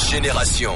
Génération.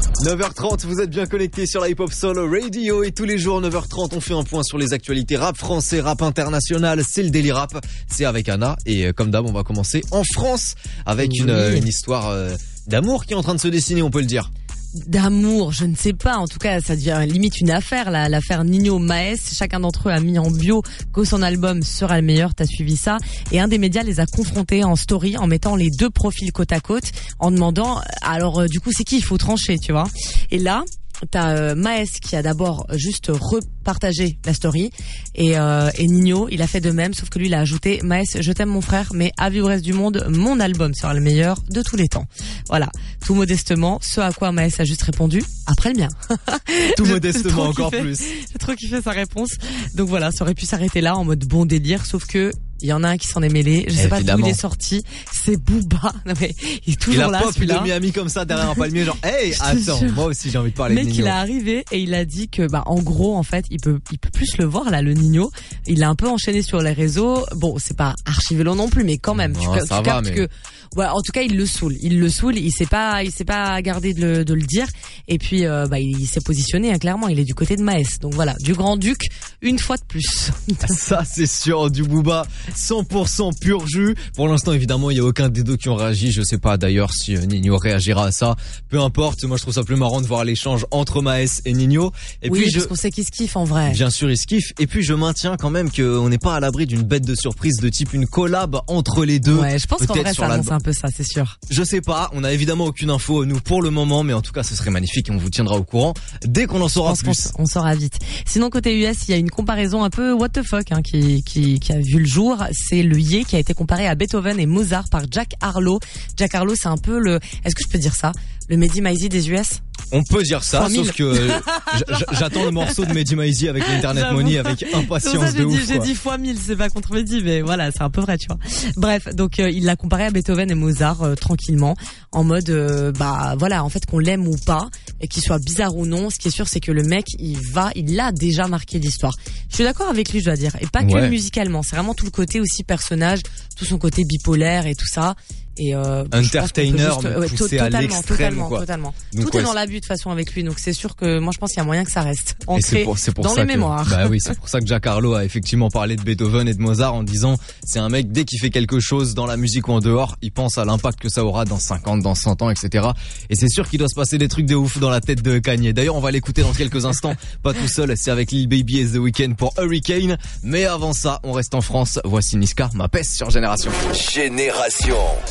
9h30, vous êtes bien connectés sur la Hip Hop Soul Radio et tous les jours 9h30 on fait un point sur les actualités rap français, rap international, c'est le Daily Rap, c'est avec Anna et comme d'hab on va commencer en France avec une histoire d'amour qui est en train de se dessiner, on peut le dire. D'amour, je ne sais pas. En tout cas, ça devient limite une affaire, l'affaire Ninho-Maes. Chacun d'entre eux a mis en bio que son album sera le meilleur. T'as suivi ça. Et un des médias les a confrontés en story en mettant les deux profils côte à côte, en demandant, alors du coup, c'est qui? Il faut trancher, tu vois. Et là, t'as Maes qui a d'abord juste repartagé la story et Ninho il a fait de même, sauf que lui il a ajouté: Maes, je t'aime mon frère, mais à vivre au reste du monde, mon album sera le meilleur de tous les temps. Voilà, tout modestement, ce à quoi Maes a juste répondu: après le mien. Tout modestement encore plus. J'ai trop kiffé sa réponse. Donc voilà, ça aurait pu s'arrêter là en mode bon délire, sauf que il y en a un qui s'en est mêlé, je sais pas d'où il est sorti, c'est Booba. Non mais il est toujours là, celui-là. Il a pop de Miami comme ça derrière un palmier, genre hey, attends, moi aussi j'ai envie de parler de Ninho. Mec, il est arrivé et il a dit que en gros en fait, il peut plus le voir là, le Ninho. Il l'a un peu enchaîné sur les réseaux. Bon, c'est pas archi violent non plus, mais quand même, tu captes que ouais, en tout cas, il le saoule, il sait pas garder de le dire, et puis il s'est positionné clairement, il est du côté de Maes. Donc voilà, du grand-duc une fois de plus. Ça c'est sûr, du Booba 100% pur jus. Pour l'instant, évidemment, il y a aucun des deux qui ont réagi. Je sais pas d'ailleurs si Ninho réagira à ça. Peu importe, moi je trouve ça plus marrant de voir l'échange entre Maes et Ninho. Et oui, puis parce qu'on sait qu'ils se kiffent en vrai. Bien sûr, ils se kiffent. Et puis je maintiens quand même qu'on n'est pas à l'abri d'une bête de surprise de type une collab entre les deux. Ouais, je pense qu'en vrai ça annonce un peu ça, c'est sûr. Je sais pas, on a évidemment aucune info nous pour le moment, mais en tout cas ce serait magnifique et on vous tiendra au courant dès qu'on en saura plus. On saura vite. Sinon côté US, il y a une comparaison un peu what the fuck qui a vu le jour. C'est le Ye qui a été comparé à Beethoven et Mozart par Jack Harlow. Jack Harlow, c'est un peu est-ce que je peux dire ça, le Mehdi Maizi des US? On peut dire ça, sauf que j'attends le morceau de Mehdi Maizi avec l'Internet Money avec impatience de ouf. J'ai dit fois 1000, c'est pas contre Mehdi, mais voilà, c'est un peu vrai, tu vois. Bref, donc il l'a comparé à Beethoven et Mozart tranquillement, en mode voilà, en fait qu'on l'aime ou pas, et qu'il soit bizarre ou non, ce qui est sûr c'est que le mec, il a déjà marqué l'histoire. Je suis d'accord avec lui, je dois dire, et pas que musicalement, c'est vraiment tout le côté aussi personnage, tout son côté bipolaire et tout ça. Et entertainer poussé à l'extrême, totalement. Donc, tout est dans l'abus de toute façon avec lui, donc c'est sûr que moi je pense qu'il y a moyen que ça reste ancré dans les mémoires. Bah oui, c'est pour ça que Jack Harlow a effectivement parlé de Beethoven et de Mozart en disant c'est un mec, dès qu'il fait quelque chose dans la musique ou en dehors, il pense à l'impact que ça aura dans 50, dans 100 ans, etc. Et c'est sûr qu'il doit se passer des trucs de ouf dans la tête de Kanye. D'ailleurs, on va l'écouter dans quelques instants, pas tout seul, c'est avec Lil Baby et The Weeknd pour Hurricane. Mais avant ça, on reste en France. Voici Niska, ma peste sur Génération. Génération.